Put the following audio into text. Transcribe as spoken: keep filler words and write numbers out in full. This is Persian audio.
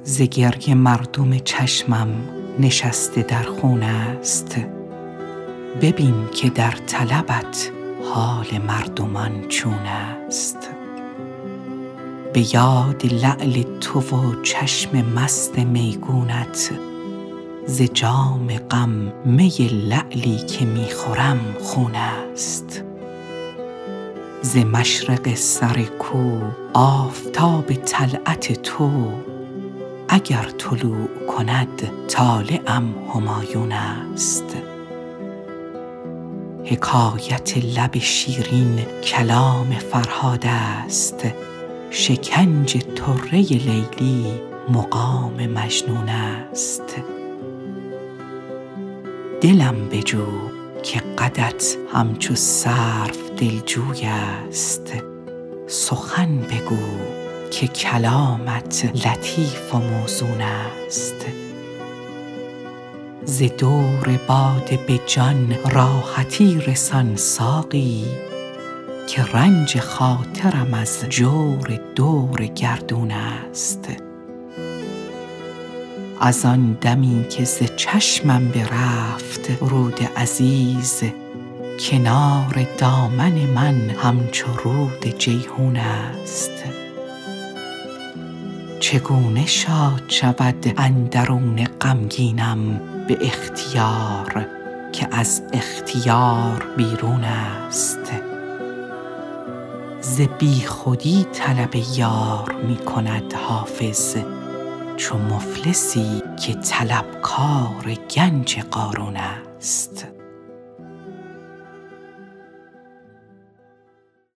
ز گریه مردم چشمم نشسته در خون است. ببین که در طلبت حال مردمان چون است. به یاد لعل تو و چشم مست میگونت، ز جام غم می لعلی که می خورم خون است. ز مشرق سر کو آفتاب طلعت تو، اگر طلوع کند طالعم همایون است. حکایت لب شیرین کلام فرهاد است، شکنج طره لیلی مقام مجنون است. دلم بجو که قدت همچو سرو دلجوی است. سخن بگو که کلامت لطیف و موزون است. ز دور باده به جان راحتی رسان ساقی، که رنج خاطرم از جور دور گردون است. از آن دمی که ز چشمم برفت رود عزیز، کنار دامن من همچو رود جیحون است. چگونه شاد شود اندرون غمگینم به اختیار، که از اختیار بیرون است. ز بی خودی طلب یار می کند حافظ، چو مفلسی که طلبکار گنج قارون است.